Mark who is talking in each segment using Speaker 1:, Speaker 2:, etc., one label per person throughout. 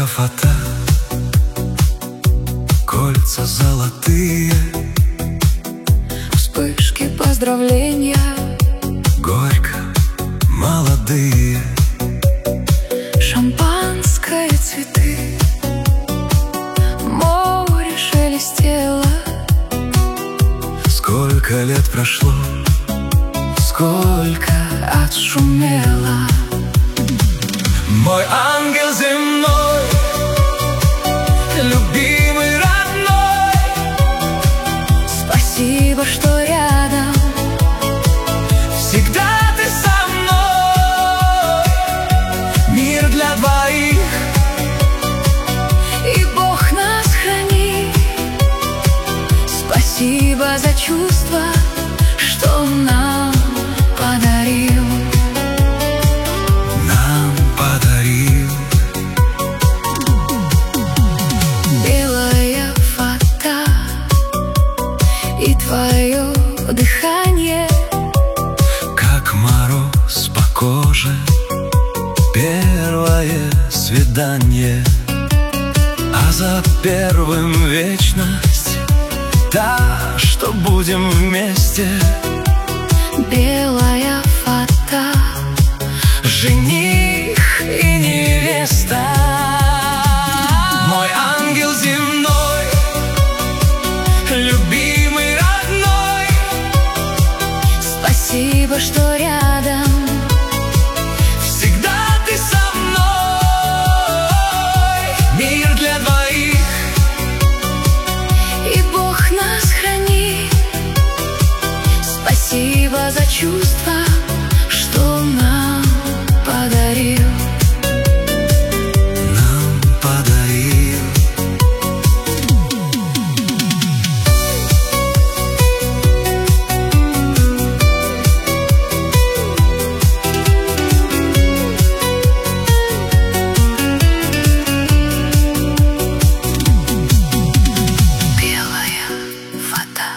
Speaker 1: фото, кольца золотые,
Speaker 2: вспышки поздравления,
Speaker 1: горько молодые,
Speaker 2: шампанское, цветы, море шелестело.
Speaker 1: Сколько лет прошло,
Speaker 2: Сколько отшумело.
Speaker 1: мой ангел земной, любимый, родной,
Speaker 2: Спасибо, что рядом,
Speaker 1: всегда ты со мной. Мир для двоих,
Speaker 2: и Бог нас храни. Спасибо за чувства, что нам подарил.
Speaker 1: нам подарил.
Speaker 2: Белая фото и твое дыхание,
Speaker 1: Как мороз по коже, первое свидание, а за первым вечность, та, что будем вместе.
Speaker 2: белая фото,
Speaker 1: Жених и невеста, мой ангел земной, любимый, родной,
Speaker 2: спасибо, что рядом,
Speaker 1: всегда ты со мной. Мир для двоих,
Speaker 2: и Бог нас храни. Спасибо за чувства, что нам подарил.
Speaker 1: нам подарил.
Speaker 2: Белая фото,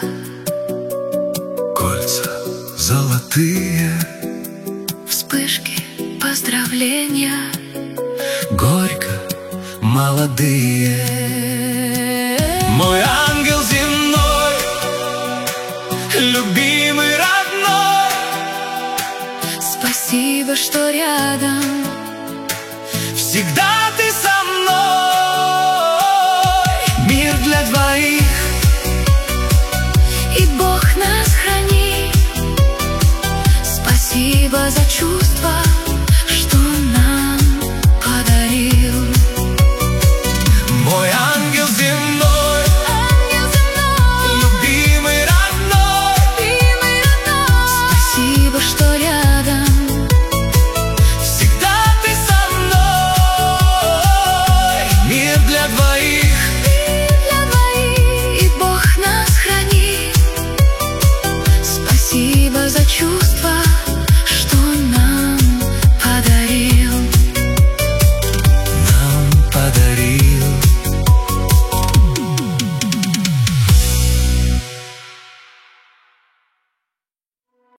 Speaker 1: Кольца золотые,
Speaker 2: вспышки поздравления,
Speaker 1: горько молодые, мой ангел земной, любимый, родной,
Speaker 2: спасибо, что рядом,
Speaker 1: всегда ты со мной. Мир для двоих,
Speaker 2: и Бог нас храни. Спасибо за чувства,